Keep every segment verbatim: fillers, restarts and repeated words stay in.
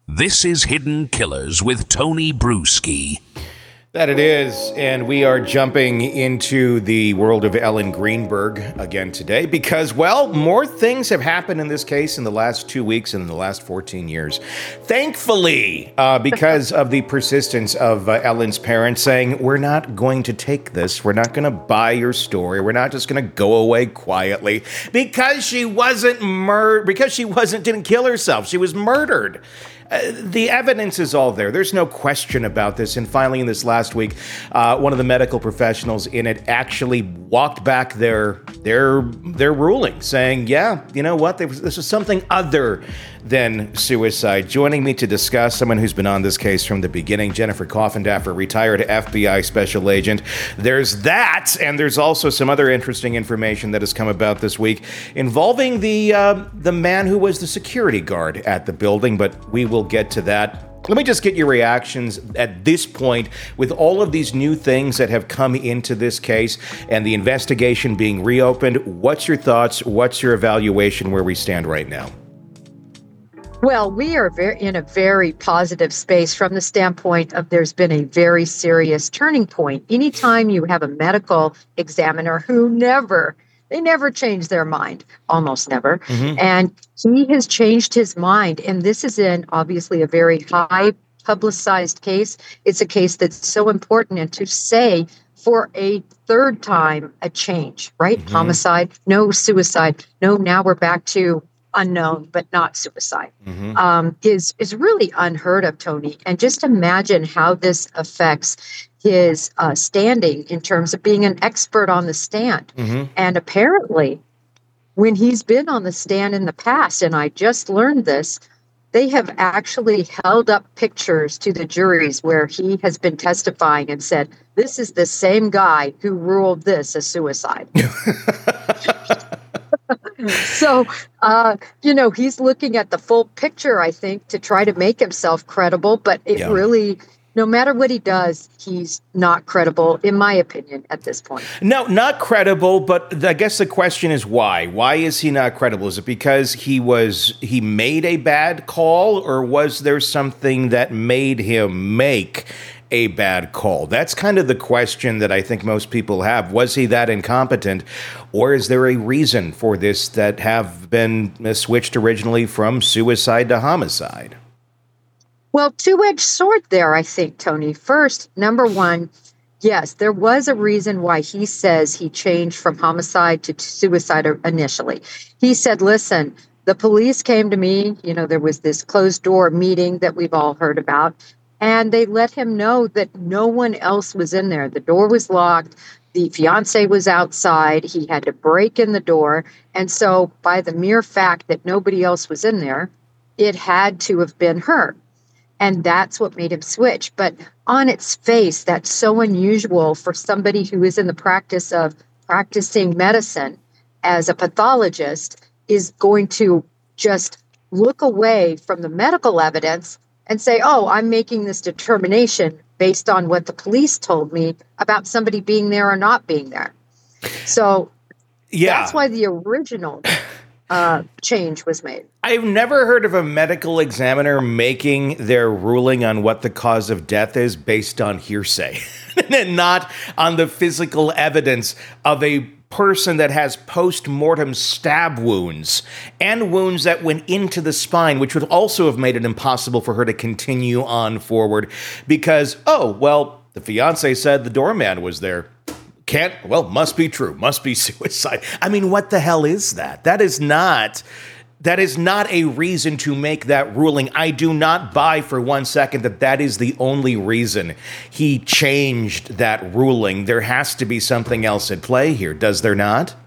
This is Hidden Killers with Tony Bruschi. That it is, and we are jumping into the world of Ellen Greenberg again today because, well, more things have happened in this case in the last two weeks and in the last fourteen years. Thankfully, uh, because of the persistence of uh, Ellen's parents saying, we're not going to take this, we're not going to buy your story, we're not just going to go away quietly because she wasn't murdered, because she wasn't, didn't kill herself, she was murdered. Uh, the evidence is all there. There's no question about this. And finally, in this last week, uh, one of the medical professionals in it actually walked back their their their ruling, saying, "Yeah, you know what? This was something other than suicide." Joining me to discuss, someone who's been on this case from the beginning, Jennifer Coffindaffer, retired F B I special agent. There's that, and there's also some other interesting information that has come about this week involving the uh, the man who was the security guard at the building. But we will. We'll get to that. Let me just get your reactions at this point with all of these new things that have come into this case and the investigation being reopened. What's your thoughts? What's your evaluation where we stand right now? Well, we are very, in a very positive space from the standpoint of there's been a very serious turning point. Anytime you have a medical examiner who never They never change their mind, almost never. Mm-hmm. And he has changed his mind. And this is in obviously a very high publicized case. It's a case that's so important. And to say for a third time a change, right? Mm-hmm. Homicide, no suicide. No, now we're back to unknown, but not suicide, mm-hmm. um, is, is really unheard of, Tony. And just imagine how this affects his uh, standing in terms of being an expert on the stand. Mm-hmm. And apparently, when he's been on the stand in the past, and I just learned this, they have actually held up pictures to the juries where he has been testifying and said, this is the same guy who ruled this a suicide. So, uh, you know, he's looking at the full picture, I think, to try to make himself credible, but it yeah. really... No matter what he does, he's not credible, in my opinion, at this point. No, not credible, but I guess the question is why? Why is he not credible? Is it because he was he made a bad call, or was there something that made him make a bad call? That's kind of the question that I think most people have. Was he that incompetent, or is there a reason for this that have been switched originally from suicide to homicide? Well, two-edged sword there, I think, Tony. First, number one, yes, there was a reason why he says he changed from homicide to suicide initially. He said, listen, the police came to me, you know, there was this closed-door meeting that we've all heard about, and they let him know that no one else was in there. The door was locked. The fiance was outside. He had to break in the door. And so by the mere fact that nobody else was in there, it had to have been her. And that's what made him switch. But on its face, that's so unusual for somebody who is in the practice of practicing medicine as a pathologist, is going to just look away from the medical evidence and say, oh, I'm making this determination based on what the police told me about somebody being there or not being there. So yeah. That's why the original uh, change was made. I've never heard of a medical examiner making their ruling on what the cause of death is based on hearsay and not on the physical evidence of a person that has post-mortem stab wounds and wounds that went into the spine, which would also have made it impossible for her to continue on forward because, oh, well, the fiance said the doorman was there. Can't, well, must be true, must be suicide. I mean, what the hell is that? That is not... That is not a reason to make that ruling. I do not buy for one second that that is the only reason he changed that ruling. There has to be something else at play here, does there not?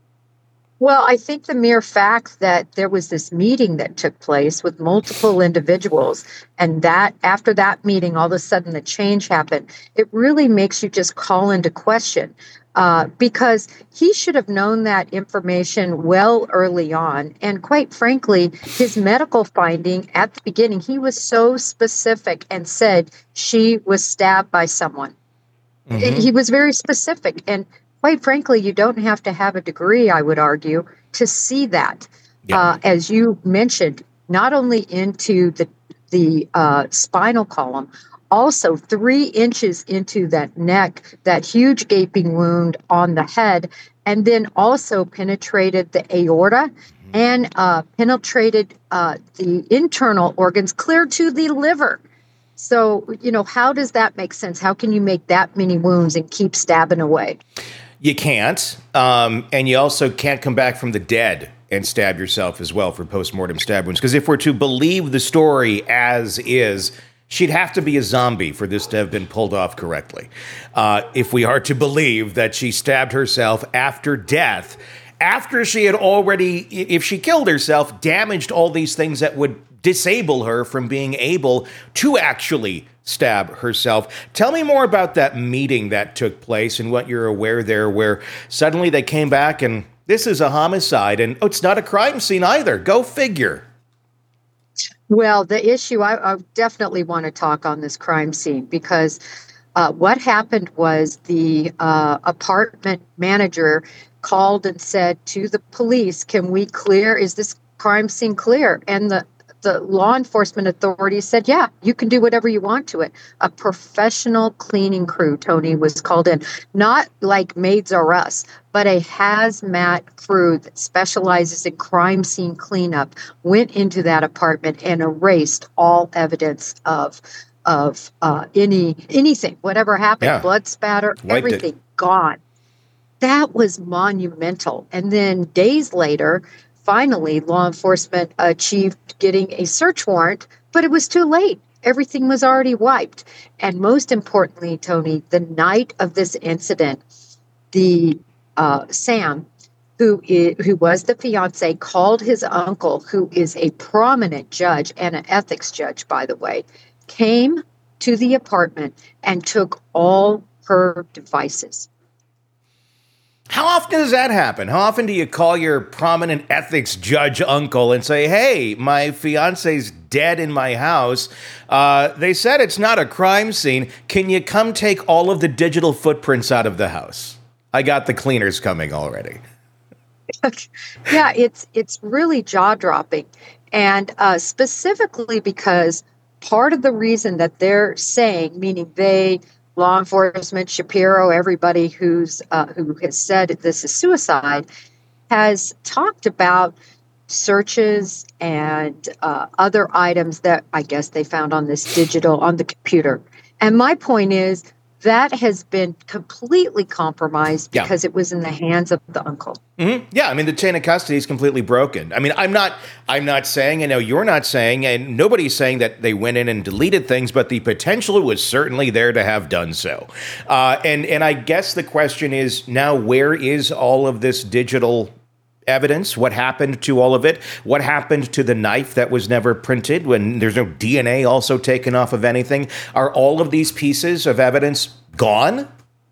Well, I think the mere fact that there was this meeting that took place with multiple individuals, and that after that meeting, all of a sudden the change happened, it really makes you just call into question. Uh, because he should have known that information well early on. And quite frankly, his medical finding at the beginning, he was so specific and said she was stabbed by someone. Mm-hmm. He was very specific. And quite frankly, you don't have to have a degree, I would argue, to see that. Yeah. Uh, as you mentioned, not only into the the uh, spinal column. Also, three inches into that neck, that huge gaping wound on the head, and then also penetrated the aorta and uh, penetrated uh, the internal organs clear to the liver. So, you know, how does that make sense? How can you make that many wounds and keep stabbing away? You can't. Um, and you also can't come back from the dead and stab yourself as well for postmortem stab wounds. Because if we're to believe the story as is, she'd have to be a zombie for this to have been pulled off correctly. Uh, if we are to believe that she stabbed herself after death, after she had already, if she killed herself, damaged all these things that would disable her from being able to actually stab herself. Tell me more about that meeting that took place and what you're aware there, where suddenly they came back and this is a homicide and oh, it's not a crime scene either. Go figure. Well, the issue, I, I definitely want to talk on this crime scene because uh, what happened was the uh, apartment manager called and said to the police, can we clear, is this crime scene clear? And the, the law enforcement authorities said, yeah, you can do whatever you want to it. A professional cleaning crew, Tony, was called in, not like Maids R Us, but a hazmat crew that specializes in crime scene cleanup went into that apartment and erased all evidence of of uh, any anything, whatever happened, Yeah. blood spatter, Wiped everything it. gone. That was monumental. And then days later, finally, law enforcement achieved getting a search warrant, but it was too late. Everything was already wiped. And most importantly, Tony, the night of this incident, the uh, Sam, who is, who was the fiance, called his uncle, who is a prominent judge and an ethics judge, by the way, came to the apartment and took all her devices. How often does that happen? How often do you call your prominent ethics judge uncle and say, hey, my fiance's dead in my house. Uh, they said it's not a crime scene. Can you come take all of the digital footprints out of the house? I got the cleaners coming already. Yeah, it's it's really jaw-dropping. And uh, specifically because part of the reason that they're saying, meaning they, law enforcement, Shapiro, everybody who's uh, who has said this is suicide, has talked about searches and uh, other items that I guess they found on this digital, on the computer. And my point is that has been completely compromised Yeah. because it was in the hands of the uncle. Mm-hmm. Yeah, I mean the chain of custody is completely broken. I mean, I'm not, I'm not saying, I know you're not saying, and nobody's saying that they went in and deleted things, but the potential was certainly there to have done so. Uh, and and I guess the question is now, where is all of this digital evidence? What happened to all of it? What happened to the knife that was never printed when there's no D N A also taken off of anything? Are all of these pieces of evidence gone?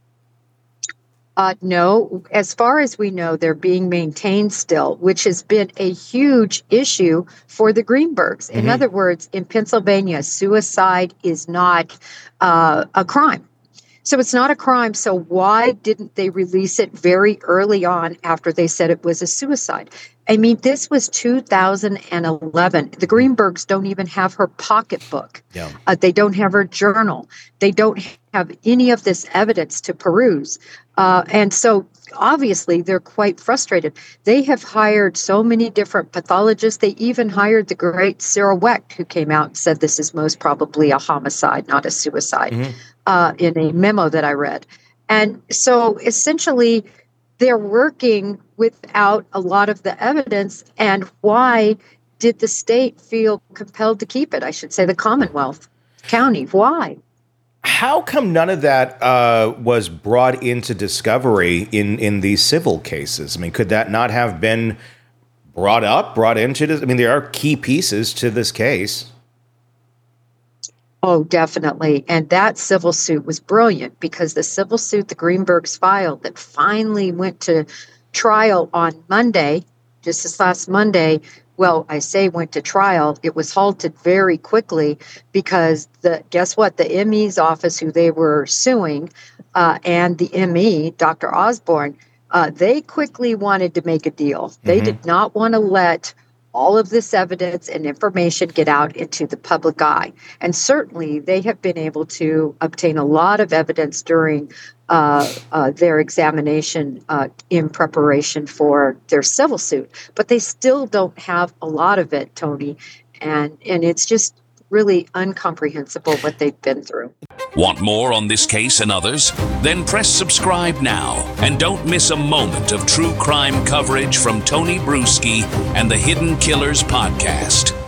Uh, no, as far as we know, they're being maintained still, which has been a huge issue for the Greenbergs. In Mhm. other words, in Pennsylvania, suicide is not uh, a crime. So it's not a crime. So why didn't they release it very early on after they said it was a suicide? I mean, this was two thousand eleven. The Greenbergs don't even have her pocketbook. Yeah. Uh, they don't have her journal. They don't have any of this evidence to peruse. Uh, and so obviously they're quite frustrated. They have hired so many different pathologists. They even hired the great Cyril Wecht, who came out and said this is most probably a homicide, not a suicide, Mhm. uh, in a memo that I read. And so essentially they're working without a lot of the evidence. And why did the state feel compelled to keep it? I should say the Commonwealth County. Why? How come none of that uh, was brought into discovery in, in these civil cases? I mean, could that not have been brought up, brought into this? I mean, there are key pieces to this case. Oh, definitely. And that civil suit was brilliant because the civil suit the Greenbergs filed that finally went to trial on Monday, just this last Monday, well, I say went to trial, it was halted very quickly because the guess what? The M E's office, who they were suing, uh, and the M E, Doctor Osborne, uh, they quickly wanted to make a deal. They Mhm. did not want to let all of this evidence and information get out into the public eye. And certainly they have been able to obtain a lot of evidence during uh, uh, their examination uh, in preparation for their civil suit. But they still don't have a lot of it, Tony. And, and it's just really incomprehensible what they've been through. Want more on this case and others? Then press subscribe now and don't miss a moment of true crime coverage from Tony Bruschi and the Hidden Killers podcast.